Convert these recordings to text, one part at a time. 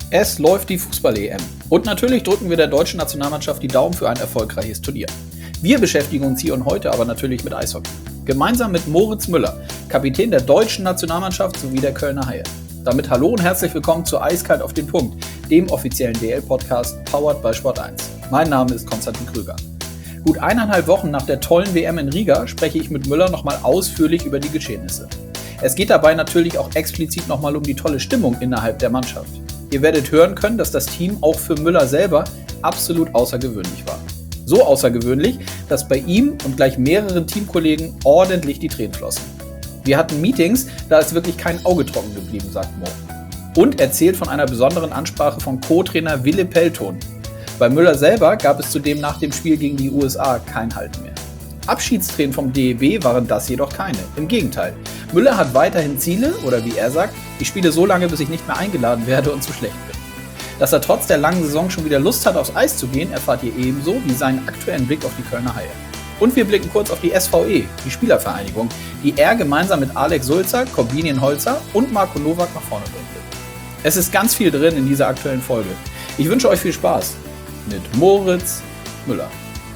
Es läuft die Fußball-EM. Und natürlich drücken wir der deutschen Nationalmannschaft die Daumen für ein erfolgreiches Turnier. Wir beschäftigen uns hier und heute aber natürlich mit Eishockey. Gemeinsam mit Moritz Müller, Kapitän der deutschen Nationalmannschaft sowie der Kölner Haie. Damit hallo und herzlich willkommen zu Eiskalt auf den Punkt, dem offiziellen DL-Podcast powered by Sport1. Mein Name ist Konstantin Krüger. Gut 1,5 Wochen nach der tollen WM in Riga spreche ich mit Müller nochmal ausführlich über die Geschehnisse. Es geht dabei natürlich auch explizit nochmal um die tolle Stimmung innerhalb der Mannschaft. Ihr werdet hören können, dass das Team auch für Müller selber absolut außergewöhnlich war. So außergewöhnlich, dass bei ihm und gleich mehreren Teamkollegen ordentlich die Tränen flossen. Wir hatten Meetings, da ist wirklich kein Auge trocken geblieben, sagt Mo. Und erzählt von einer besonderen Ansprache von Co-Trainer Wille Pelton. Bei Müller selber gab es zudem nach dem Spiel gegen die USA kein Halten mehr. Abschiedstränen vom DEB waren das jedoch keine. Im Gegenteil. Müller hat weiterhin Ziele, oder wie er sagt, ich spiele so lange, bis ich nicht mehr eingeladen werde und zu schlecht bin. Dass er trotz der langen Saison schon wieder Lust hat, aufs Eis zu gehen, erfahrt ihr ebenso wie seinen aktuellen Blick auf die Kölner Haie. Und wir blicken kurz auf die SVE, die Spielervereinigung, die er gemeinsam mit Alex Sulzer, Corbinian Holzer und Marco Nowak nach vorne bringen will. Es ist ganz viel drin in dieser aktuellen Folge. Ich wünsche euch viel Spaß mit Moritz Müller.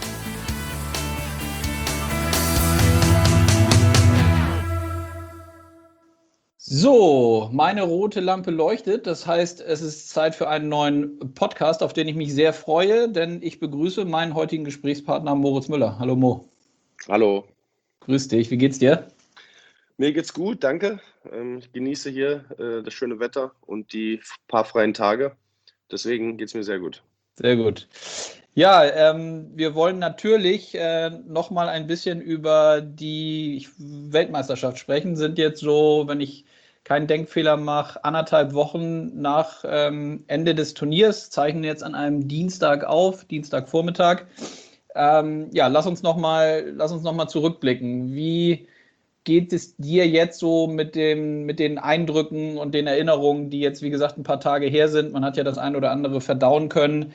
So, meine rote Lampe leuchtet. Das heißt, es ist Zeit für einen neuen Podcast, auf den ich mich sehr freue, denn ich begrüße meinen heutigen Gesprächspartner Moritz Müller. Hallo Mo. Hallo. Grüß dich, wie geht's dir? Mir geht's gut, danke. Ich genieße hier das schöne Wetter und die paar freien Tage. Deswegen geht's mir sehr gut. Sehr gut. Ja, wir wollen natürlich nochmal ein bisschen über die Weltmeisterschaft sprechen. Sind jetzt so, wenn ich keinen Denkfehler mache, 1,5 Wochen nach Ende des Turniers, zeichnen jetzt an einem Dienstag auf, Dienstagvormittag. Ja, lass uns noch mal zurückblicken. Wie geht es dir jetzt so mit den Eindrücken und den Erinnerungen, die jetzt, wie gesagt, ein paar Tage her sind? Man hat ja das ein oder andere verdauen können.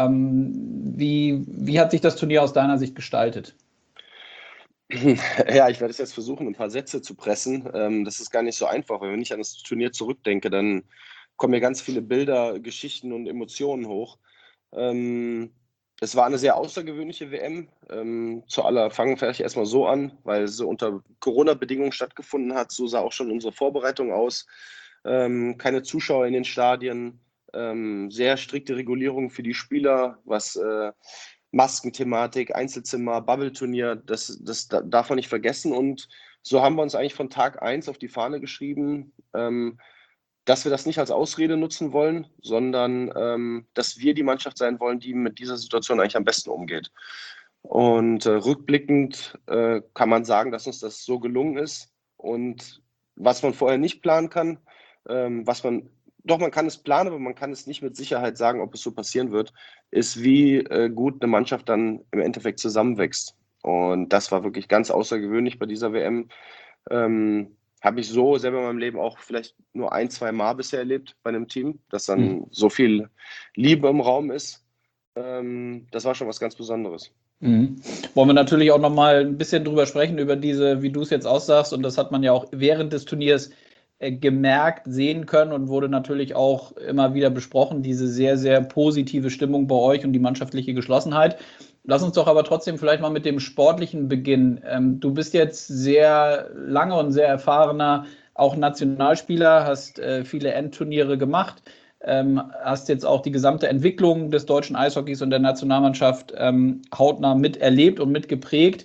Wie hat sich das Turnier aus deiner Sicht gestaltet? Ja, ich werde es jetzt versuchen, ein paar Sätze zu pressen. Das ist gar nicht so einfach, weil wenn ich an das Turnier zurückdenke, dann kommen mir ganz viele Bilder, Geschichten und Emotionen hoch. Es war eine sehr außergewöhnliche WM. Fangen wir vielleicht erstmal so an, weil sie unter Corona-Bedingungen stattgefunden hat. So sah auch schon unsere Vorbereitung aus. Keine Zuschauer in den Stadien, sehr strikte Regulierungen für die Spieler, was Maskenthematik, Einzelzimmer, Bubble-Turnier, das darf man nicht vergessen. Und so haben wir uns eigentlich von Tag 1 auf die Fahne geschrieben, dass wir das nicht als Ausrede nutzen wollen, sondern dass wir die Mannschaft sein wollen, die mit dieser Situation eigentlich am besten umgeht. Und rückblickend kann man sagen, dass uns das so gelungen ist. Und was man vorher nicht planen kann, man kann es planen, aber man kann es nicht mit Sicherheit sagen, ob es so passieren wird, ist, wie gut eine Mannschaft dann im Endeffekt zusammenwächst. Und das war wirklich ganz außergewöhnlich bei dieser WM. Habe ich so selber in meinem Leben auch vielleicht nur 1-2 Mal bisher erlebt bei einem Team, dass dann so viel Liebe im Raum ist. Das war schon was ganz Besonderes. Wollen wir natürlich auch noch mal ein bisschen drüber sprechen, über diese, wie du es jetzt aussagst, und das hat man ja auch während des Turniers gemerkt, sehen können und wurde natürlich auch immer wieder besprochen, diese sehr, sehr positive Stimmung bei euch und die mannschaftliche Geschlossenheit. Lass uns doch aber trotzdem vielleicht mal mit dem Sportlichen beginnen. Du bist jetzt sehr lange und sehr erfahrener, auch Nationalspieler, hast viele Endturniere gemacht, hast jetzt auch die gesamte Entwicklung des deutschen Eishockeys und der Nationalmannschaft hautnah miterlebt und mitgeprägt.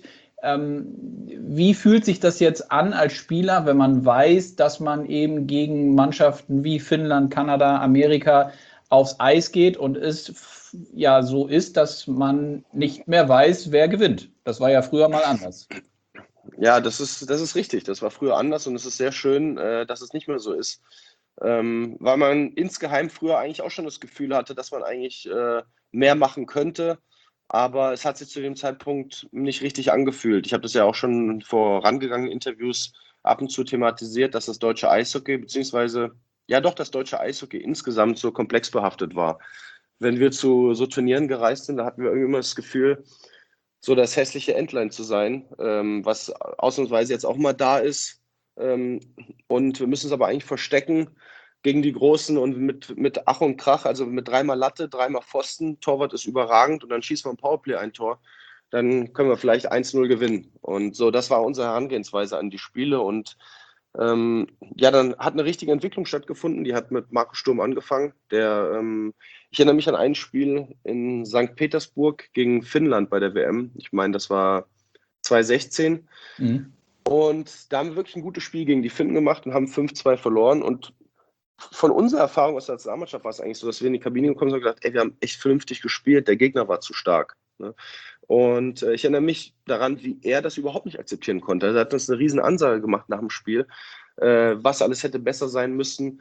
Wie fühlt sich das jetzt an als Spieler, wenn man weiß, dass man eben gegen Mannschaften wie Finnland, Kanada, Amerika aufs Eis geht und es ja so ist, dass man nicht mehr weiß, wer gewinnt? Das war ja früher mal anders. Ja, das ist richtig. Das war früher anders und es ist sehr schön, dass es nicht mehr so ist. Weil man insgeheim früher eigentlich auch schon das Gefühl hatte, dass man eigentlich mehr machen könnte. Aber es hat sich zu dem Zeitpunkt nicht richtig angefühlt. Ich habe das ja auch schon in vorangegangenen Interviews ab und zu thematisiert, dass das deutsche Eishockey, beziehungsweise ja doch das deutsche Eishockey insgesamt so komplex behaftet war. Wenn wir zu so Turnieren gereist sind, da hatten wir irgendwie immer das Gefühl, so das hässliche Entlein zu sein, was ausnahmsweise jetzt auch mal da ist. Und wir müssen es aber eigentlich verstecken, gegen die Großen und mit Ach und Krach, also mit dreimal Latte, dreimal Pfosten, Torwart ist überragend und dann schießt man im Powerplay ein Tor, dann können wir vielleicht 1-0 gewinnen. Und so, das war unsere Herangehensweise an die Spiele und ja, dann hat eine richtige Entwicklung stattgefunden. Die hat mit Marco Sturm angefangen. Ich erinnere mich an ein Spiel in St. Petersburg gegen Finnland bei der WM. Ich meine, das war 2016. Und da haben wir wirklich ein gutes Spiel gegen die Finnen gemacht und haben 5-2 verloren. Und von unserer Erfahrung aus der Nationalmannschaft war es eigentlich so, dass wir in die Kabine gekommen sind und gesagt, ey, wir haben echt vernünftig gespielt, der Gegner war zu stark. Ne? Und ich erinnere mich daran, wie er das überhaupt nicht akzeptieren konnte. Er hat uns eine riesen Ansage gemacht nach dem Spiel, was alles hätte besser sein müssen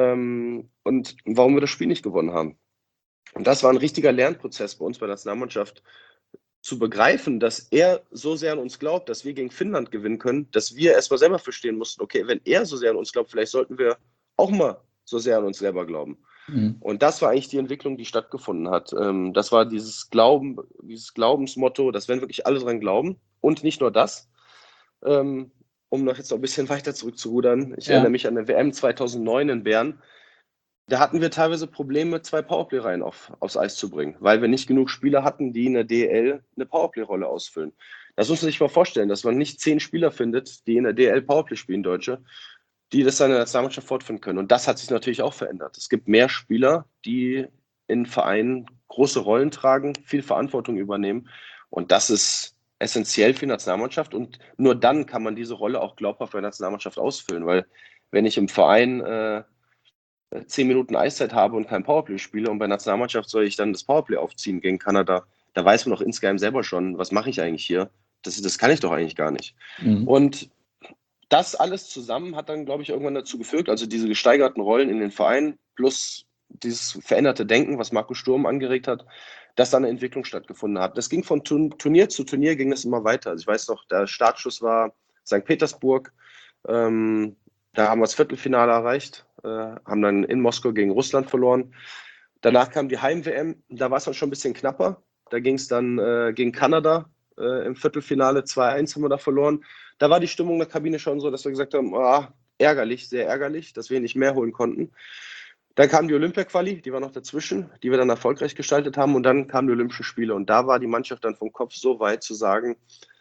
und warum wir das Spiel nicht gewonnen haben. Und das war ein richtiger Lernprozess bei uns bei der Nationalmannschaft, zu begreifen, dass er so sehr an uns glaubt, dass wir gegen Finnland gewinnen können, dass wir erstmal selber verstehen mussten, okay, wenn er so sehr an uns glaubt, vielleicht sollten wir auch mal so sehr an uns selber glauben. Und das war eigentlich die Entwicklung, die stattgefunden hat. Das war dieses Glaubensmotto, dass wenn wirklich alle dran glauben und nicht nur das, um noch jetzt noch ein bisschen weiter zurückzurudern, ich erinnere mich an der WM 2009 in Bern, da hatten wir teilweise Probleme, 2 Powerplay-Reihen aufs Eis zu bringen, weil wir nicht genug Spieler hatten, die in der DEL eine Powerplay-Rolle ausfüllen. Das muss man sich mal vorstellen, dass man nicht 10 Spieler findet, die in der DEL Powerplay spielen, Deutsche, die das dann in der Nationalmannschaft fortführen können. Und das hat sich natürlich auch verändert. Es gibt mehr Spieler, die in Vereinen große Rollen tragen, viel Verantwortung übernehmen. Und das ist essentiell für die Nationalmannschaft. Und nur dann kann man diese Rolle auch glaubhaft für die Nationalmannschaft ausfüllen. Weil wenn ich im Verein 10 Minuten Eiszeit habe und kein Powerplay spiele und bei der Nationalmannschaft soll ich dann das Powerplay aufziehen gegen Kanada, da weiß man doch insgeheim selber schon, was mache ich eigentlich hier? Das kann ich doch eigentlich gar nicht. Und das alles zusammen hat dann, glaube ich, irgendwann dazu geführt, also diese gesteigerten Rollen in den Vereinen plus dieses veränderte Denken, was Marco Sturm angeregt hat, dass da eine Entwicklung stattgefunden hat. Das ging von Turnier zu Turnier, ging das immer weiter. Also ich weiß noch, der Startschuss war St. Petersburg, da haben wir das Viertelfinale erreicht, haben dann in Moskau gegen Russland verloren. Danach kam die Heim-WM, da war es dann schon ein bisschen knapper. Da ging es dann gegen Kanada im Viertelfinale, 2-1 haben wir da verloren. Da war die Stimmung in der Kabine schon so, dass wir gesagt haben, ärgerlich, sehr ärgerlich, dass wir nicht mehr holen konnten. Dann kam die Olympia-Quali, die war noch dazwischen, die wir dann erfolgreich gestaltet haben. Und dann kamen die Olympischen Spiele. Und da war die Mannschaft dann vom Kopf so weit zu sagen,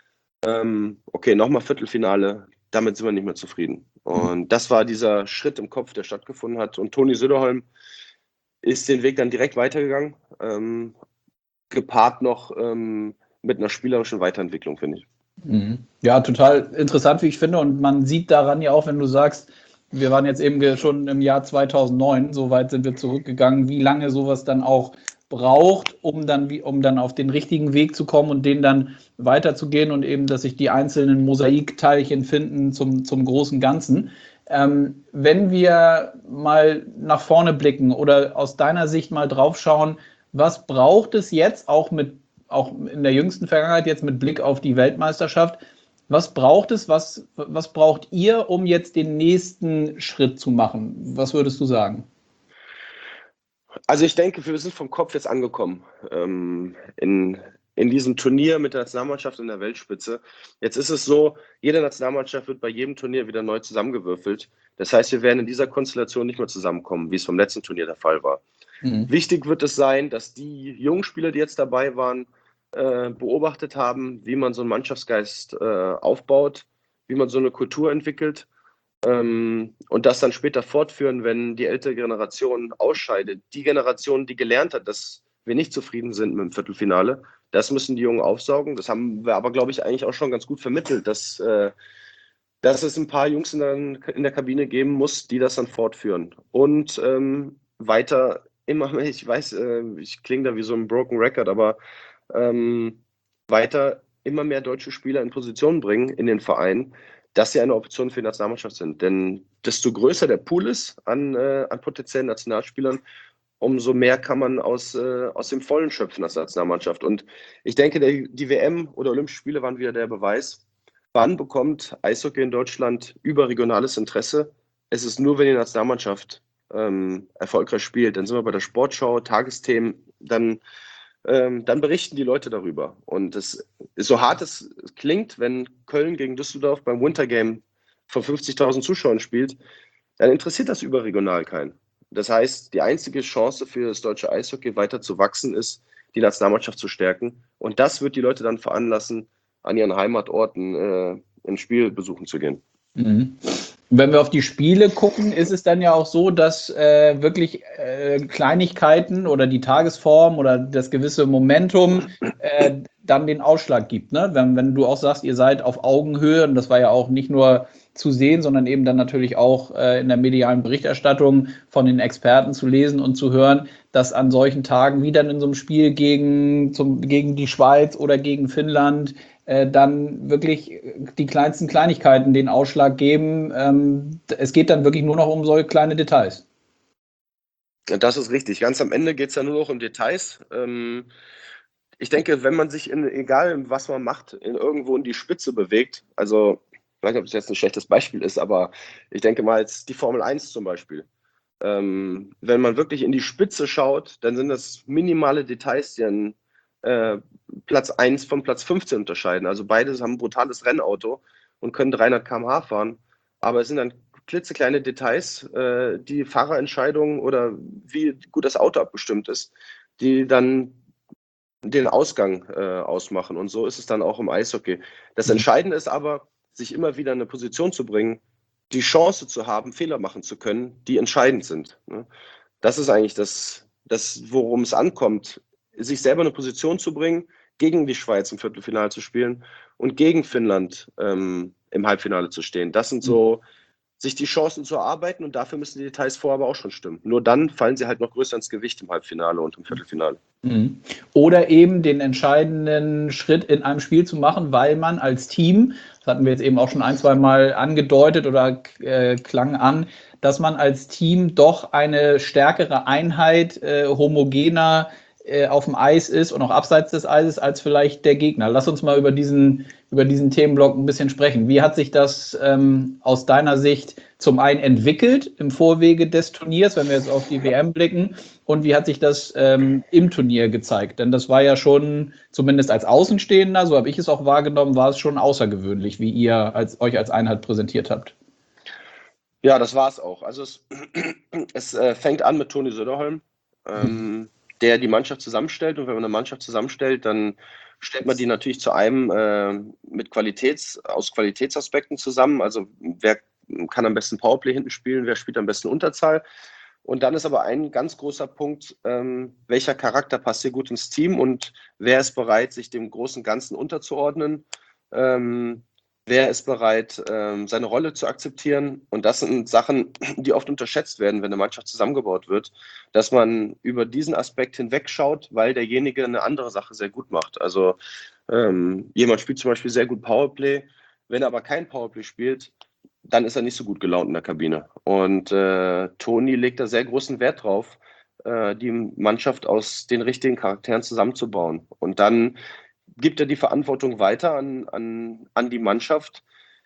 okay, nochmal Viertelfinale, damit sind wir nicht mehr zufrieden. Und das war dieser Schritt im Kopf, der stattgefunden hat. Und Toni Söderholm ist den Weg dann direkt weitergegangen, gepaart noch mit einer spielerischen Weiterentwicklung, finde ich. Ja, total interessant, wie ich finde. Und man sieht daran ja auch, wenn du sagst, wir waren jetzt eben schon im Jahr 2009, so weit sind wir zurückgegangen, wie lange sowas dann auch braucht, um dann auf den richtigen Weg zu kommen und den dann weiterzugehen und eben, dass sich die einzelnen Mosaikteilchen finden zum großen Ganzen. Wenn wir mal nach vorne blicken oder aus deiner Sicht mal drauf schauen, was braucht es jetzt auch in der jüngsten Vergangenheit, jetzt mit Blick auf die Weltmeisterschaft, was braucht es, was braucht ihr, um jetzt den nächsten Schritt zu machen? Was würdest du sagen? Also ich denke, wir sind vom Kopf jetzt angekommen in diesem Turnier mit der Nationalmannschaft in der Weltspitze. Jetzt ist es so, jede Nationalmannschaft wird bei jedem Turnier wieder neu zusammengewürfelt. Das heißt, wir werden in dieser Konstellation nicht mehr zusammenkommen, wie es vom letzten Turnier der Fall war. Wichtig wird es sein, dass die jungen Spieler, die jetzt dabei waren, beobachtet haben, wie man so einen Mannschaftsgeist aufbaut, wie man so eine Kultur entwickelt und das dann später fortführen, wenn die ältere Generation ausscheidet. Die Generation, die gelernt hat, dass wir nicht zufrieden sind mit dem Viertelfinale, das müssen die Jungen aufsaugen. Das haben wir aber, glaube ich, eigentlich auch schon ganz gut vermittelt, dass es ein paar Jungs in der Kabine geben muss, die das dann fortführen. Und weiter immer, ich weiß, ich klinge da wie so ein Broken Record, aber weiter immer mehr deutsche Spieler in Position bringen in den Verein, dass sie eine Option für die Nationalmannschaft sind. Denn desto größer der Pool ist an potenziellen Nationalspielern, umso mehr kann man aus dem Vollen schöpfen als Nationalmannschaft. Und ich denke, die WM oder Olympische Spiele waren wieder der Beweis, wann bekommt Eishockey in Deutschland überregionales Interesse? Es ist nur, wenn die Nationalmannschaft erfolgreich spielt. Dann sind wir bei der Sportschau, Tagesthemen, dann berichten die Leute darüber. Und es ist so hart es klingt, wenn Köln gegen Düsseldorf beim Wintergame von 50.000 Zuschauern spielt, dann interessiert das überregional keinen. Das heißt, die einzige Chance für das deutsche Eishockey weiter zu wachsen ist, die Nationalmannschaft zu stärken. Und das wird die Leute dann veranlassen, an ihren Heimatorten ein Spiel besuchen zu gehen. Mhm. Wenn wir auf die Spiele gucken, ist es dann ja auch so, dass wirklich Kleinigkeiten oder die Tagesform oder das gewisse Momentum dann den Ausschlag gibt. Ne? Wenn du auch sagst, ihr seid auf Augenhöhe, und das war ja auch nicht nur zu sehen, sondern eben dann natürlich auch in der medialen Berichterstattung von den Experten zu lesen und zu hören, dass an solchen Tagen wie dann in so einem Spiel gegen die Schweiz oder gegen Finnland dann wirklich die kleinsten Kleinigkeiten den Ausschlag geben. Es geht dann wirklich nur noch um solche kleine Details. Das ist richtig. Ganz am Ende geht es ja nur noch um Details. Ich denke, wenn man sich, egal was man macht, irgendwo in die Spitze bewegt, also ich weiß nicht, ob das jetzt ein schlechtes Beispiel ist, aber ich denke mal jetzt die Formel 1 zum Beispiel. Wenn man wirklich in die Spitze schaut, dann sind das minimale Details, die an Platz 1 von Platz 15 unterscheiden. Also beide haben ein brutales Rennauto und können 300 km/h fahren, aber es sind dann klitzekleine Details, die Fahrerentscheidungen oder wie gut das Auto abgestimmt ist, die dann den Ausgang ausmachen. Und so ist es dann auch im Eishockey. Das Entscheidende ist aber, sich immer wieder in eine Position zu bringen, die Chance zu haben, Fehler machen zu können, die entscheidend sind. Ne? Das ist eigentlich das, worum es ankommt, sich selber in eine Position zu bringen, gegen die Schweiz im Viertelfinale zu spielen und gegen Finnland im Halbfinale zu stehen. Das sind so, sich die Chancen zu erarbeiten, und dafür müssen die Details vorher aber auch schon stimmen. Nur dann fallen sie halt noch größer ins Gewicht im Halbfinale und im Viertelfinale. Oder eben den entscheidenden Schritt in einem Spiel zu machen, weil man als Team, das hatten wir jetzt eben auch schon ein, zwei Mal angedeutet oder klang an, dass man als Team doch eine stärkere Einheit, homogener auf dem Eis ist und auch abseits des Eises als vielleicht der Gegner. Lass uns mal über diesen Themenblock ein bisschen sprechen. Wie hat sich das aus deiner Sicht zum einen entwickelt im Vorwege des Turniers, wenn wir jetzt auf die WM blicken, und wie hat sich das im Turnier gezeigt? Denn das war ja schon, zumindest als Außenstehender, so habe ich es auch wahrgenommen, war es schon außergewöhnlich, wie ihr euch als Einheit präsentiert habt. Ja, das war es auch. Also es fängt an mit Toni Söderholm, der die Mannschaft zusammenstellt. Und wenn man eine Mannschaft zusammenstellt, dann stellt man die natürlich zu einem aus Qualitätsaspekten zusammen. Also wer kann am besten Powerplay hinten spielen, wer spielt am besten Unterzahl. Und dann ist aber ein ganz großer Punkt, welcher Charakter passt hier gut ins Team und wer ist bereit, sich dem großen Ganzen unterzuordnen. Wer ist bereit, seine Rolle zu akzeptieren? Und das sind Sachen, die oft unterschätzt werden, wenn eine Mannschaft zusammengebaut wird, dass man über diesen Aspekt hinwegschaut, weil derjenige eine andere Sache sehr gut macht. Also jemand spielt zum Beispiel sehr gut Powerplay, wenn er aber kein Powerplay spielt, dann ist er nicht so gut gelaunt in der Kabine. Und Toni legt da sehr großen Wert drauf, die Mannschaft aus den richtigen Charakteren zusammenzubauen. Und dann gibt er die Verantwortung weiter an die Mannschaft.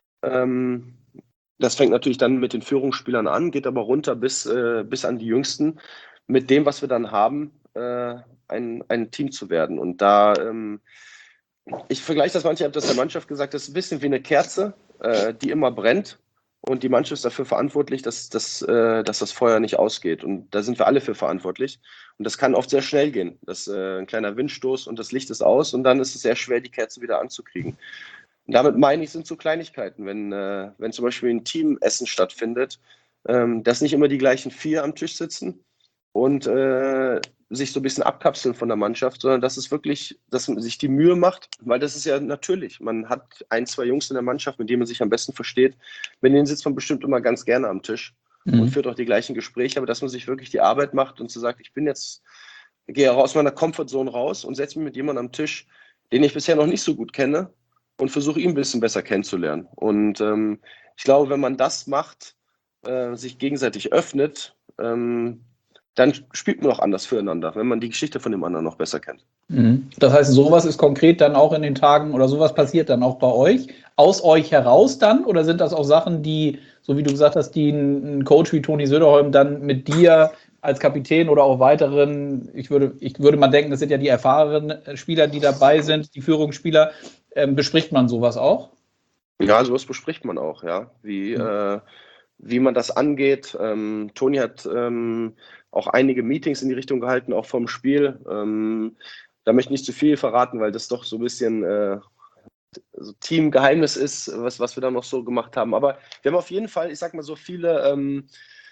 Das fängt natürlich dann mit den Führungsspielern an, geht aber runter bis an die Jüngsten, mit dem, was wir dann haben, ein Team zu werden. Und da, ich vergleiche das manchmal, ich habe das der Mannschaft gesagt, das ist ein bisschen wie eine Kerze, die immer brennt. Und die Mannschaft ist dafür verantwortlich, dass das Feuer nicht ausgeht. Und da sind wir alle für verantwortlich. Und das kann oft sehr schnell gehen. Ein kleiner Windstoß und das Licht ist aus. Und dann ist es sehr schwer, die Kerze wieder anzukriegen. Und damit meine ich, sind so Kleinigkeiten. Wenn zum Beispiel ein Teamessen stattfindet, dass nicht immer die gleichen 4 am Tisch sitzen und sich so ein bisschen abkapseln von der Mannschaft, sondern dass es wirklich, dass man sich die Mühe macht, weil das ist ja natürlich. Man hat 1, 2 Jungs in der Mannschaft, mit denen man sich am besten versteht. Mit denen sitzt man bestimmt immer ganz gerne am Tisch und führt auch die gleichen Gespräche, aber dass man sich wirklich die Arbeit macht und so sagt, ich gehe aus meiner Comfortzone raus und setze mich mit jemandem am Tisch, den ich bisher noch nicht so gut kenne und versuche ihn ein bisschen besser kennenzulernen. Und ich glaube, wenn man das macht, sich gegenseitig öffnet, dann spielt man auch anders füreinander, wenn man die Geschichte von dem anderen noch besser kennt. Das heißt, sowas ist konkret dann auch in den Tagen oder sowas passiert dann auch bei euch, aus euch heraus dann? Oder sind das auch Sachen, die, so wie du gesagt hast, die ein Coach wie Toni Söderholm dann mit dir als Kapitän oder auch weiteren, ich würde mal denken, das sind ja die erfahrenen Spieler, die dabei sind, die Führungsspieler, bespricht man sowas auch? Ja, sowas bespricht man auch, ja. wie man das angeht. Toni hat auch einige Meetings in die Richtung gehalten, auch vom Spiel. Da möchte ich nicht zu viel verraten, weil das doch so ein bisschen so Teamgeheimnis ist, was wir da noch so gemacht haben. Aber wir haben auf jeden Fall, ich sag mal so, viele,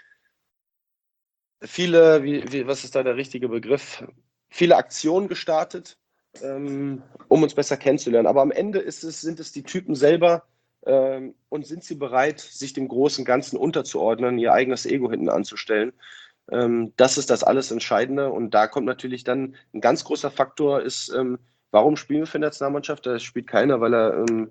was ist da der richtige Begriff? Viele Aktionen gestartet, um uns besser kennenzulernen. Aber am Ende sind es die Typen selber, und sind sie bereit, sich dem großen Ganzen unterzuordnen, ihr eigenes Ego hinten anzustellen. Das ist das alles Entscheidende. Und da kommt natürlich dann ein ganz großer Faktor ist, warum spielen wir für die Nationalmannschaft? Da spielt keiner, weil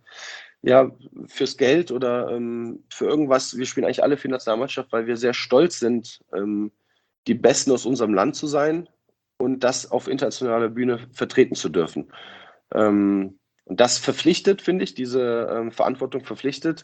er fürs Geld oder für irgendwas, wir spielen eigentlich alle für die Nationalmannschaft, weil wir sehr stolz sind, die Besten aus unserem Land zu sein und das auf internationaler Bühne vertreten zu dürfen. Und das verpflichtet, finde ich, diese Verantwortung verpflichtet.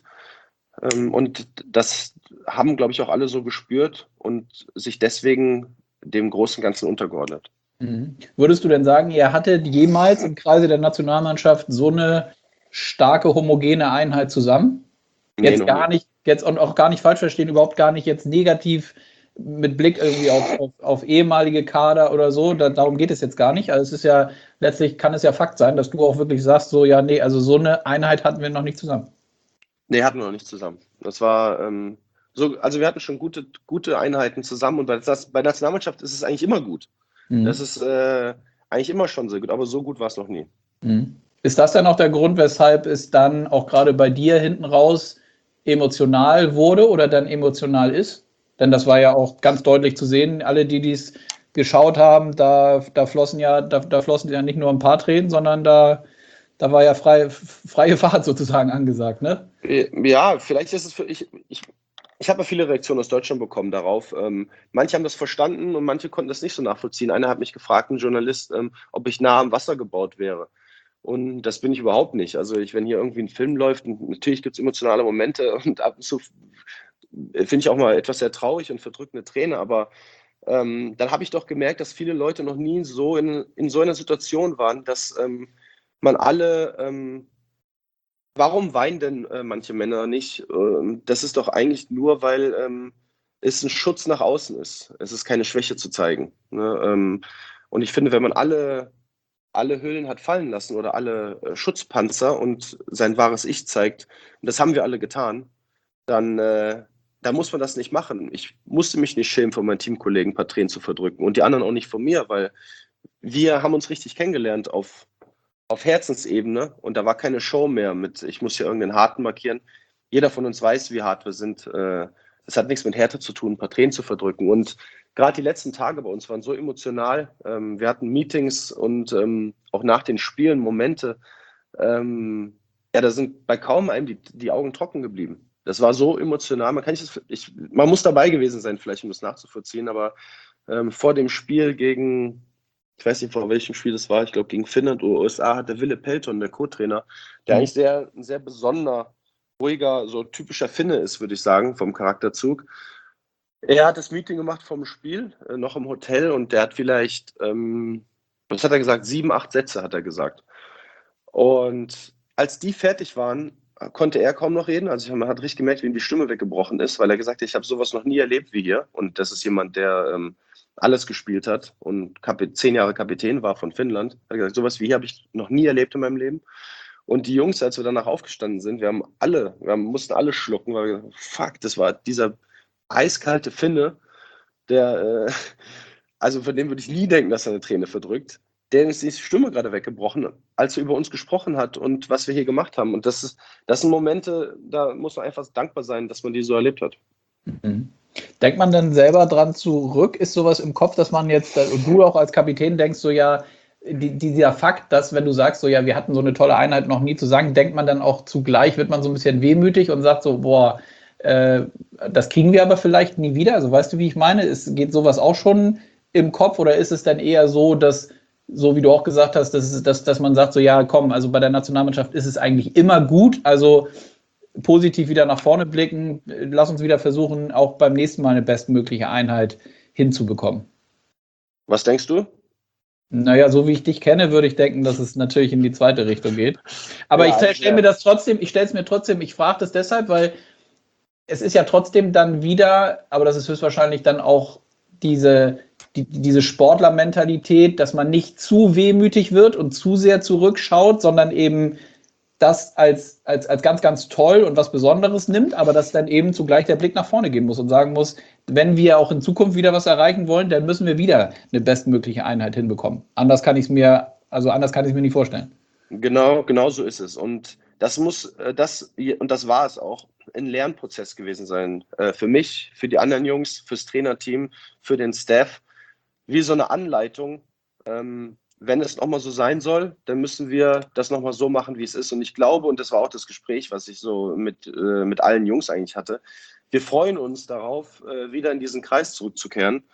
Und das haben, glaube ich, auch alle so gespürt und sich deswegen dem großen Ganzen untergeordnet. Würdest du denn sagen, ihr hattet jemals im Kreise der Nationalmannschaft so eine starke, homogene Einheit zusammen? Jetzt Nee, gar nicht, jetzt und auch gar nicht falsch verstehen, überhaupt gar nicht jetzt negativ mit Blick irgendwie auf ehemalige Kader oder so. Darum geht es jetzt gar nicht. Also es ist ja, letztlich kann es ja Fakt sein, dass du auch wirklich sagst, so, ja, nee, also so eine Einheit hatten wir noch nicht zusammen. Nee, hatten wir noch nicht zusammen. Das war so, also wir hatten schon gute Einheiten zusammen und bei der Nationalmannschaft ist es eigentlich immer gut. Das ist eigentlich immer schon sehr gut, aber so gut war es noch nie. Ist das dann auch der Grund, weshalb es dann auch gerade bei dir hinten raus emotional wurde oder dann emotional ist? Denn das war ja auch ganz deutlich zu sehen. Alle, die dies geschaut haben, da flossen ja nicht nur ein paar Tränen, sondern da war ja freie Fahrt sozusagen angesagt, ne? Ja, vielleicht ist es ich habe ja viele Reaktionen aus Deutschland bekommen darauf. Manche haben das verstanden und manche konnten das nicht so nachvollziehen. Einer hat mich gefragt, ein Journalist, ob ich nah am Wasser gebaut wäre. Und das bin ich überhaupt nicht. Also wenn hier irgendwie ein Film läuft, natürlich gibt es emotionale Momente und ab und zu finde ich auch mal etwas sehr traurig und verdrückende Träne, aber dann habe ich doch gemerkt, dass viele Leute noch nie so in so einer Situation waren, dass man alle, warum weinen denn manche Männer nicht? Das ist doch eigentlich nur, weil es ein Schutz nach außen ist. Es ist keine Schwäche zu zeigen. Ne? Und ich finde, wenn man alle Hüllen hat fallen lassen oder alle Schutzpanzer und sein wahres Ich zeigt, und das haben wir alle getan, dann muss man das nicht machen. Ich musste mich nicht schämen, von meinen Teamkollegen ein paar Tränen zu verdrücken und die anderen auch nicht von mir, weil wir haben uns richtig kennengelernt auf Herzensebene und da war keine Show mehr mit, ich muss hier irgendeinen Harten markieren. Jeder von uns weiß, wie hart wir sind. Das hat nichts mit Härte zu tun, ein paar Tränen zu verdrücken. Und gerade die letzten Tage bei uns waren so emotional. Wir hatten Meetings und auch nach den Spielen Momente. Da sind bei kaum einem die Augen trocken geblieben. Das war so emotional. Man muss dabei gewesen sein, vielleicht um das nachzuvollziehen, aber vor dem Spiel gegen, ich weiß nicht, vor welchem Spiel das war, ich glaube gegen Finnland oder USA, hat der Wille Pelton, der Co-Trainer, der eigentlich ein sehr besonderer, ruhiger, so typischer Finne ist, würde ich sagen, vom Charakterzug. Er hat das Meeting gemacht vom Spiel, noch im Hotel und der hat vielleicht, was hat er gesagt, 7, 8 Sätze hat er gesagt. Und als die fertig waren, konnte er kaum noch reden. Also man hat richtig gemerkt, wie ihm die Stimme weggebrochen ist, weil er gesagt hat, ich habe sowas noch nie erlebt wie hier. Und das ist jemand, der alles gespielt hat und 10 Jahre Kapitän war von Finnland. Er hat gesagt, sowas wie hier habe ich noch nie erlebt in meinem Leben. Und die Jungs, als wir danach aufgestanden sind, wir mussten alle schlucken, weil wir gesagt, fuck, das war dieser eiskalte Finne, der, also von dem würde ich nie denken, dass er eine Träne verdrückt. Der ist die Stimme gerade weggebrochen, als er über uns gesprochen hat und was wir hier gemacht haben. Und das sind Momente, da muss man einfach dankbar sein, dass man die so erlebt hat. Denkt man dann selber dran zurück? Ist sowas im Kopf, dass man jetzt, und du auch als Kapitän denkst, so ja, dieser Fakt, dass wenn du sagst, so ja, wir hatten so eine tolle Einheit noch nie zusammen, denkt man dann auch zugleich, wird man so ein bisschen wehmütig und sagt so, boah, das kriegen wir aber vielleicht nie wieder. Also weißt du, wie ich meine? Geht sowas auch schon im Kopf oder ist es dann eher so, dass, so wie du auch gesagt hast, dass man sagt, so ja, komm, also bei der Nationalmannschaft ist es eigentlich immer gut, also positiv wieder nach vorne blicken, lass uns wieder versuchen, auch beim nächsten Mal eine bestmögliche Einheit hinzubekommen. Was denkst du? Naja, so wie ich dich kenne, würde ich denken, dass es natürlich in die zweite Richtung geht. Aber ja, ich stelle es mir trotzdem, ich frage das deshalb, weil es ist ja trotzdem dann wieder, aber das ist höchstwahrscheinlich dann auch diese Sportlermentalität, dass man nicht zu wehmütig wird und zu sehr zurückschaut, sondern eben das als ganz, ganz toll und was Besonderes nimmt, aber dass dann eben zugleich der Blick nach vorne gehen muss und sagen muss, wenn wir auch in Zukunft wieder was erreichen wollen, dann müssen wir wieder eine bestmögliche Einheit hinbekommen. Anders kann ich es mir nicht vorstellen. Genau so ist es. Und das war es auch, ein Lernprozess gewesen sein. Für mich, für die anderen Jungs, fürs Trainerteam, für den Staff, wie so eine Anleitung. Wenn es nochmal so sein soll, dann müssen wir das nochmal so machen, wie es ist. Und ich glaube, und das war auch das Gespräch, was ich so mit allen Jungs eigentlich hatte, wir freuen uns darauf, wieder in diesen Kreis zurückzukehren,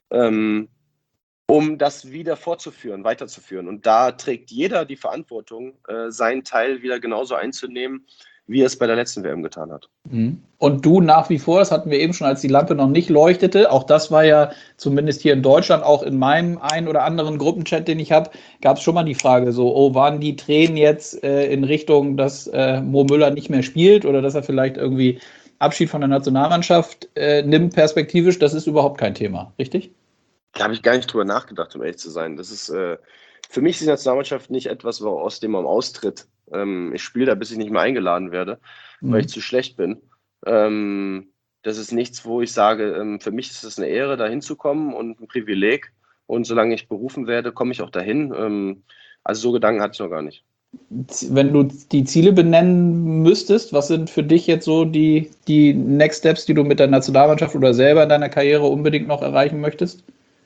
um das wieder fortzuführen, weiterzuführen. Und da trägt jeder die Verantwortung, seinen Teil wieder genauso einzunehmen, wie er es bei der letzten WM getan hat. Und du nach wie vor, das hatten wir eben schon, als die Lampe noch nicht leuchtete, auch das war ja zumindest hier in Deutschland, auch in meinem einen oder anderen Gruppenchat, den ich habe, gab es schon mal die Frage so, oh, waren die Tränen jetzt in Richtung, dass Mo Müller nicht mehr spielt oder dass er vielleicht irgendwie Abschied von der Nationalmannschaft nimmt perspektivisch? Das ist überhaupt kein Thema, richtig? Da habe ich gar nicht drüber nachgedacht, um ehrlich zu sein. Das ist für mich ist die Nationalmannschaft nicht etwas, aus dem man austritt. Ich spiele da, bis ich nicht mehr eingeladen werde, weil ich zu schlecht bin. Das ist nichts, wo ich sage, für mich ist es eine Ehre, da hinzukommen und ein Privileg. Und solange ich berufen werde, komme ich auch dahin. Also so Gedanken hatte ich noch gar nicht. Wenn du die Ziele benennen müsstest, was sind für dich jetzt so die Next Steps, die du mit der Nationalmannschaft oder selber in deiner Karriere unbedingt noch erreichen möchtest?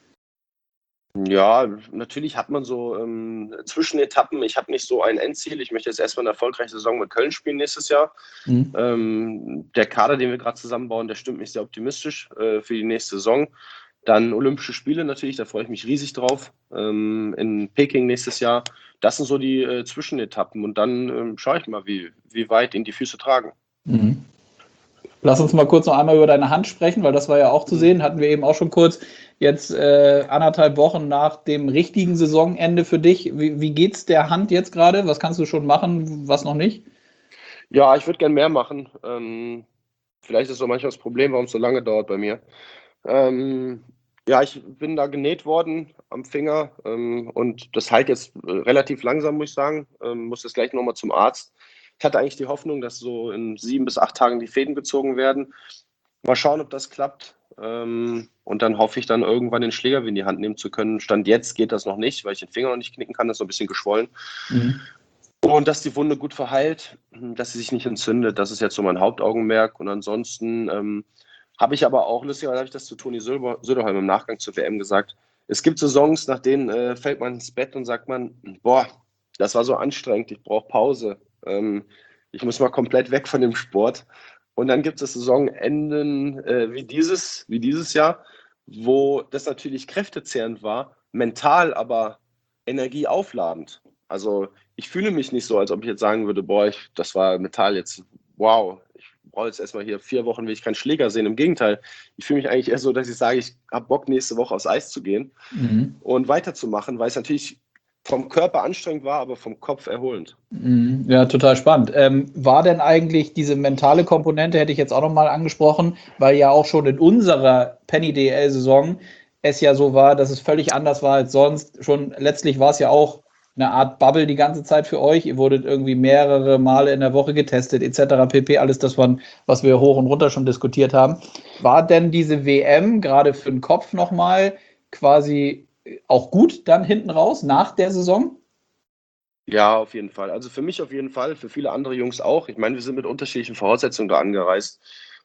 Ja, natürlich hat man so Zwischenetappen. Ich habe nicht so ein Endziel. Ich möchte jetzt erstmal eine erfolgreiche Saison mit Köln spielen nächstes Jahr. Der Kader, den wir gerade zusammenbauen, der stimmt mich sehr optimistisch für die nächste Saison. Dann Olympische Spiele natürlich, da freue ich mich riesig drauf. In Peking nächstes Jahr. Das sind so die Zwischenetappen. Und dann schaue ich mal, wie weit ihn die Füße tragen. Lass uns mal kurz noch einmal über deine Hand sprechen, weil das war ja auch zu sehen, hatten wir eben auch schon kurz. Jetzt 1,5 Wochen nach dem richtigen Saisonende für dich. Wie geht's der Hand jetzt gerade? Was kannst du schon machen, was noch nicht? Ja, ich würde gern mehr machen. Vielleicht ist so manchmal das Problem, warum es so lange dauert bei mir. Ja, ich bin da genäht worden am Finger und das heilt jetzt relativ langsam, muss ich sagen. Muss jetzt gleich nochmal zum Arzt. Ich hatte eigentlich die Hoffnung, dass so in 7 bis 8 Tagen die Fäden gezogen werden. Mal schauen, ob das klappt. Und dann hoffe ich dann irgendwann den Schläger in die Hand nehmen zu können. Stand jetzt geht das noch nicht, weil ich den Finger noch nicht knicken kann. Das ist so ein bisschen geschwollen. Und dass die Wunde gut verheilt, dass sie sich nicht entzündet. Das ist jetzt so mein Hauptaugenmerk. Und ansonsten habe ich aber auch, lustigerweise habe ich das zu Toni Söderholm im Nachgang zur WM gesagt. Es gibt Saisons, nach denen fällt man ins Bett und sagt man, boah, das war so anstrengend, ich brauche Pause. Ich muss mal komplett weg von dem Sport. Und dann gibt es Saisonenden wie dieses Jahr, wo das natürlich kräftezehrend war, mental, aber energieaufladend. Also ich fühle mich nicht so, als ob ich jetzt sagen würde, boah, das war mental jetzt, wow, ich brauche jetzt erstmal hier 4 Wochen, will ich keinen Schläger sehen. Im Gegenteil, ich fühle mich eigentlich eher so, dass ich sage, ich habe Bock, nächste Woche aufs Eis zu gehen und weiterzumachen, weil es natürlich vom Körper anstrengend war, aber vom Kopf erholend. Ja, total spannend. War denn eigentlich diese mentale Komponente, hätte ich jetzt auch nochmal angesprochen, weil ja auch schon in unserer Penny DL-Saison es ja so war, dass es völlig anders war als sonst. Schon letztlich war es ja auch eine Art Bubble die ganze Zeit für euch. Ihr wurdet irgendwie mehrere Male in der Woche getestet, etc. pp. Alles das, was wir hoch und runter schon diskutiert haben. War denn diese WM gerade für den Kopf nochmal quasi auch gut dann hinten raus nach der Saison? Ja, auf jeden Fall. Also für mich auf jeden Fall, für viele andere Jungs auch. Ich meine, wir sind mit unterschiedlichen Voraussetzungen da angereist.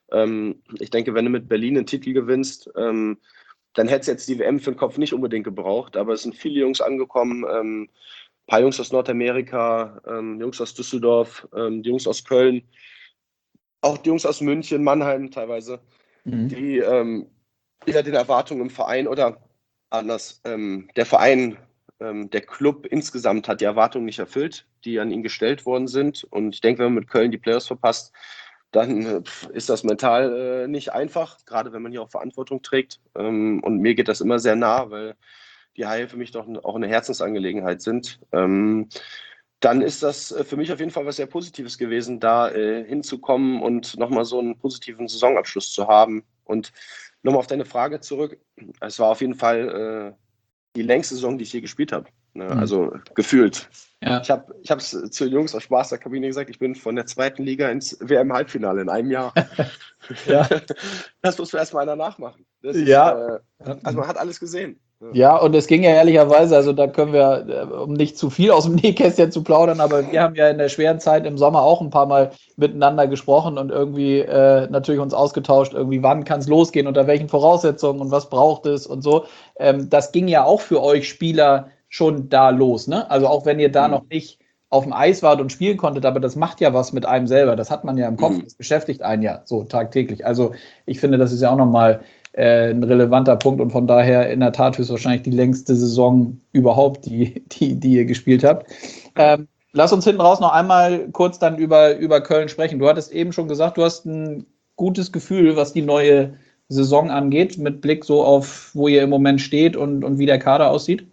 Ich denke, wenn du mit Berlin einen Titel gewinnst, dann hätte es jetzt die WM für den Kopf nicht unbedingt gebraucht. Aber es sind viele Jungs angekommen, ein paar Jungs aus Nordamerika, Jungs aus Düsseldorf, die Jungs aus Köln, auch die Jungs aus München, Mannheim teilweise, die wieder den Erwartungen im Verein oder anders, der Verein, der Club insgesamt hat die Erwartungen nicht erfüllt, die an ihn gestellt worden sind. Und ich denke, wenn man mit Köln die Playoffs verpasst, dann ist das mental nicht einfach, gerade wenn man hier auch Verantwortung trägt. Und mir geht das immer sehr nah, weil die Haie für mich doch auch eine Herzensangelegenheit sind. dann ist das für mich auf jeden Fall was sehr Positives gewesen, da hinzukommen und nochmal so einen positiven Saisonabschluss zu haben. Und nochmal auf deine Frage zurück. Es war auf jeden Fall die längste Saison, die ich je gespielt habe. Ne? Also gefühlt. Ja. Ich habe es zu den Jungs aus Spaß der Kabine gesagt, ich bin von der 2. Liga ins WM-Halbfinale in einem Jahr. Ja. Das muss erstmal einer nachmachen. Das ist, also man hat alles gesehen. Ja, und es ging ja ehrlicherweise, also da können wir, um nicht zu viel aus dem Nähkästchen zu plaudern, aber wir haben ja in der schweren Zeit im Sommer auch ein paar Mal miteinander gesprochen und irgendwie natürlich uns ausgetauscht, irgendwie wann kann es losgehen, unter welchen Voraussetzungen und was braucht es und so. Das ging ja auch für euch Spieler schon da los, ne? Also auch wenn ihr da noch nicht auf dem Eis wart und spielen konntet, aber das macht ja was mit einem selber, das hat man ja im Kopf, das beschäftigt einen ja so tagtäglich. Also ich finde, das ist ja auch nochmal ein relevanter Punkt und von daher in der Tat höchstwahrscheinlich die längste Saison überhaupt, die ihr gespielt habt. Lass uns hinten raus noch einmal kurz dann über Köln sprechen. Du hattest eben schon gesagt, du hast ein gutes Gefühl, was die neue Saison angeht, mit Blick so auf, wo ihr im Moment steht und wie der Kader aussieht.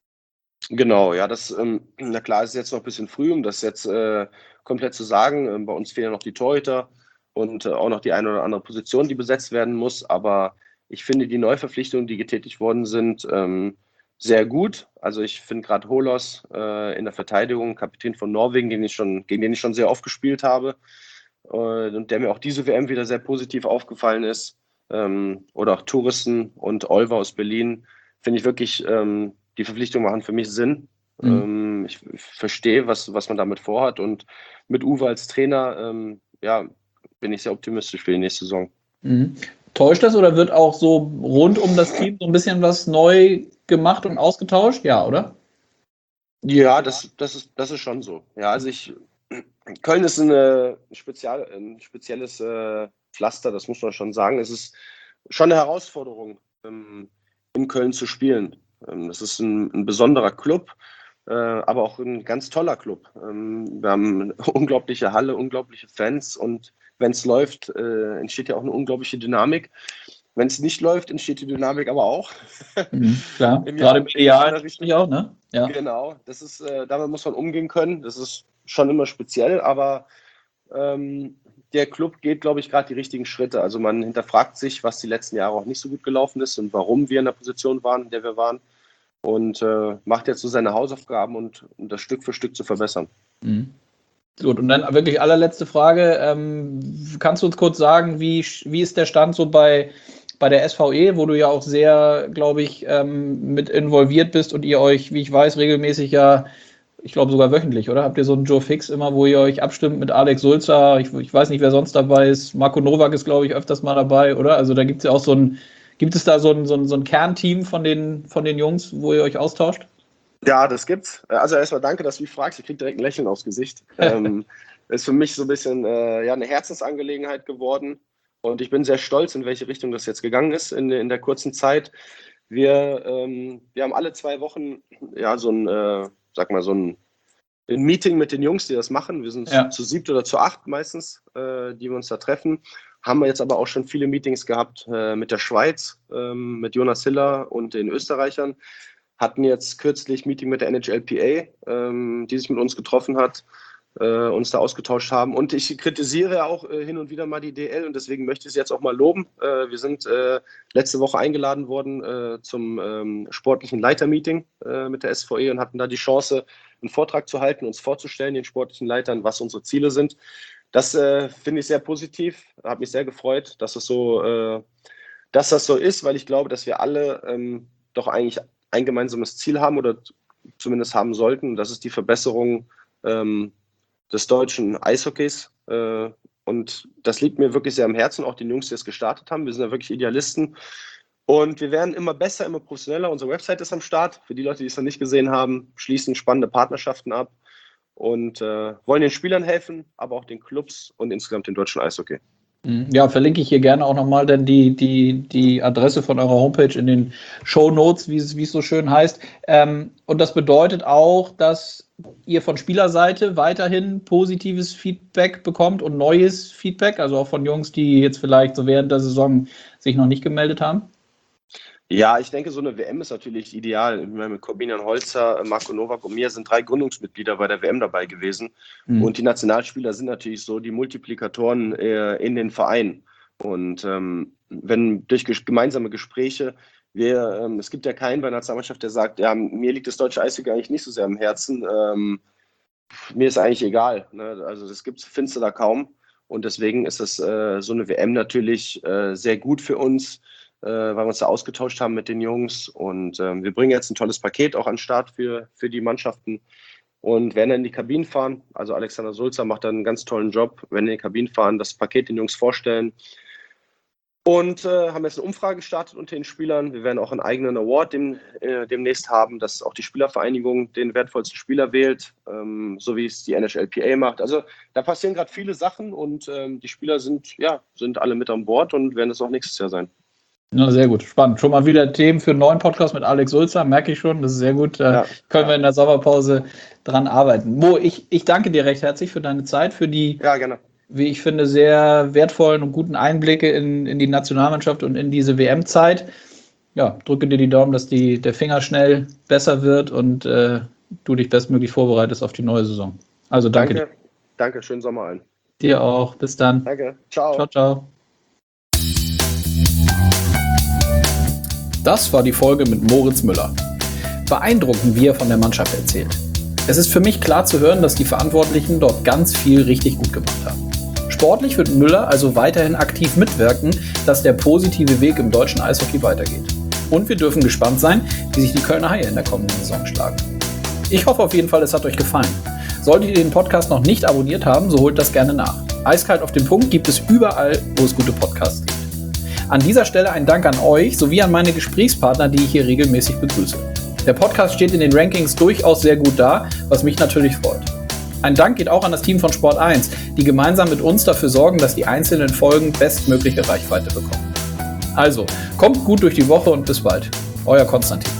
Genau, ja, das, na klar, ist jetzt noch ein bisschen früh, um das jetzt komplett zu sagen. Bei uns fehlen noch die Torhüter und auch noch die eine oder andere Position, die besetzt werden muss, aber ich finde die Neuverpflichtungen, die getätigt worden sind, sehr gut. Also ich finde gerade Holos in der Verteidigung, Kapitän von Norwegen, gegen den ich schon sehr oft gespielt habe und der mir auch diese WM wieder sehr positiv aufgefallen ist. Oder auch Tourissen und Olver aus Berlin, finde ich wirklich, die Verpflichtungen machen für mich Sinn. Ich verstehe, was man damit vorhat und mit Uwe als Trainer, bin ich sehr optimistisch für die nächste Saison. Täuscht das oder wird auch so rund um das Team so ein bisschen was neu gemacht und ausgetauscht? Ja, oder? Ja, das ist schon so. Ja, also Köln ist ein spezielles Pflaster, das muss man schon sagen. Es ist schon eine Herausforderung, in Köln zu spielen. Das ist ein besonderer Club, aber auch ein ganz toller Club. Wir haben eine unglaubliche Halle, unglaubliche Fans und wenn es läuft, entsteht ja auch eine unglaubliche Dynamik. Wenn es nicht läuft, entsteht die Dynamik aber auch. Klar, gerade medial natürlich auch, ne? Ja. Genau, das ist, damit muss man umgehen können. Das ist schon immer speziell, aber der Club geht, glaube ich, gerade die richtigen Schritte. Also man hinterfragt sich, was die letzten Jahre auch nicht so gut gelaufen ist und warum wir in der Position waren, in der wir waren. Und macht jetzt so seine Hausaufgaben und das Stück für Stück zu verbessern. Gut, und dann wirklich allerletzte Frage. Kannst du uns kurz sagen, wie ist der Stand so bei der SVE, wo du ja auch sehr, glaube ich, mit involviert bist und ihr euch, wie ich weiß, regelmäßig ja, ich glaube sogar wöchentlich, oder? Habt ihr so einen Joe Fix immer, wo ihr euch abstimmt mit Alex Sulzer? Ich weiß nicht, wer sonst dabei ist. Marco Nowak ist, glaube ich, öfters mal dabei, oder? Also da gibt es ja auch gibt es da so ein Kernteam von den Jungs, wo ihr euch austauscht? Ja, das gibt's. Also erstmal danke, dass du mich fragst. Ich kriege direkt ein Lächeln aufs Gesicht. Ist für mich so ein bisschen eine Herzensangelegenheit geworden. Und ich bin sehr stolz, in welche Richtung das jetzt gegangen ist in der kurzen Zeit. Wir haben alle 2 Wochen so ein Meeting mit den Jungs, die das machen. Wir sind zu 7 oder zu 8 meistens, die wir uns da treffen. Haben wir jetzt aber auch schon viele Meetings gehabt mit der Schweiz, mit Jonas Hiller und den Österreichern. Hatten jetzt kürzlich Meeting mit der NHLPA, die sich mit uns getroffen hat, uns da ausgetauscht haben. Und ich kritisiere auch hin und wieder mal die DL und deswegen möchte ich es jetzt auch mal loben. Wir sind letzte Woche eingeladen worden zum sportlichen Leitermeeting mit der SVE und hatten da die Chance, einen Vortrag zu halten, uns vorzustellen, den sportlichen Leitern, was unsere Ziele sind. Das finde ich sehr positiv, hat mich sehr gefreut, dass das so ist, weil ich glaube, dass wir alle doch eigentlich ein gemeinsames Ziel haben oder zumindest haben sollten. Das ist die Verbesserung des deutschen Eishockeys. Und das liegt mir wirklich sehr am Herzen, auch den Jungs, die es gestartet haben. Wir sind ja wirklich Idealisten. Und wir werden immer besser, immer professioneller. Unsere Website ist am Start. Für die Leute, die es noch nicht gesehen haben, schließen spannende Partnerschaften ab und wollen den Spielern helfen, aber auch den Clubs und insgesamt den deutschen Eishockey. Ja, verlinke ich hier gerne auch nochmal denn die Adresse von eurer Homepage in den Shownotes, wie es so schön heißt. Und das bedeutet auch, dass ihr von Spielerseite weiterhin positives Feedback bekommt und neues Feedback, also auch von Jungs, die jetzt vielleicht so während der Saison sich noch nicht gemeldet haben? Ja, ich denke, so eine WM ist natürlich ideal. Ich meine, mit Corbinian Holzer, Marco Nowak und mir sind 3 Gründungsmitglieder bei der WM dabei gewesen. Und die Nationalspieler sind natürlich so die Multiplikatoren in den Vereinen. Und wenn durch gemeinsame Gespräche, es gibt ja keinen bei der Nationalmannschaft, der sagt, ja, mir liegt das deutsche Eishockey eigentlich nicht so sehr am Herzen. Mir ist eigentlich egal. Ne? Also das findest du da kaum. Und deswegen ist das so eine WM natürlich sehr gut für uns, weil wir uns da ausgetauscht haben mit den Jungs. Und wir bringen jetzt ein tolles Paket auch an den Start für die Mannschaften und werden dann in die Kabinen fahren. Also Alexander Sulzer macht dann einen ganz tollen Job, werden in die Kabinen fahren, das Paket den Jungs vorstellen. Und haben jetzt eine Umfrage gestartet unter den Spielern. Wir werden auch einen eigenen Award demnächst haben, dass auch die Spielervereinigung den wertvollsten Spieler wählt, so wie es die NHLPA macht. Also da passieren gerade viele Sachen und die Spieler sind alle mit an Bord und werden es auch nächstes Jahr sein. Ja, sehr gut, spannend. Schon mal wieder Themen für einen neuen Podcast mit Alex Sulzer, merke ich schon, das ist sehr gut. Können wir in der Sommerpause dran arbeiten. Mo, ich danke dir recht herzlich für deine Zeit, für die, gerne, wie ich finde, sehr wertvollen und guten Einblicke in die Nationalmannschaft und in diese WM-Zeit. Ja, drücke dir die Daumen, dass der Finger schnell besser wird und du dich bestmöglich vorbereitest auf die neue Saison. Also danke dir. Danke, schönen Sommer allen. Dir auch, bis dann. Danke, ciao. Ciao, ciao. Das war die Folge mit Moritz Müller. Beeindruckend, wie er von der Mannschaft erzählt. Es ist für mich klar zu hören, dass die Verantwortlichen dort ganz viel richtig gut gemacht haben. Sportlich wird Müller also weiterhin aktiv mitwirken, dass der positive Weg im deutschen Eishockey weitergeht. Und wir dürfen gespannt sein, wie sich die Kölner Haie in der kommenden Saison schlagen. Ich hoffe auf jeden Fall, es hat euch gefallen. Solltet ihr den Podcast noch nicht abonniert haben, so holt das gerne nach. Eiskalt auf den Punkt gibt es überall, wo es gute Podcasts gibt. An dieser Stelle ein Dank an euch sowie an meine Gesprächspartner, die ich hier regelmäßig begrüße. Der Podcast steht in den Rankings durchaus sehr gut da, was mich natürlich freut. Ein Dank geht auch an das Team von Sport 1, die gemeinsam mit uns dafür sorgen, dass die einzelnen Folgen bestmögliche Reichweite bekommen. Also, kommt gut durch die Woche und bis bald. Euer Konstantin.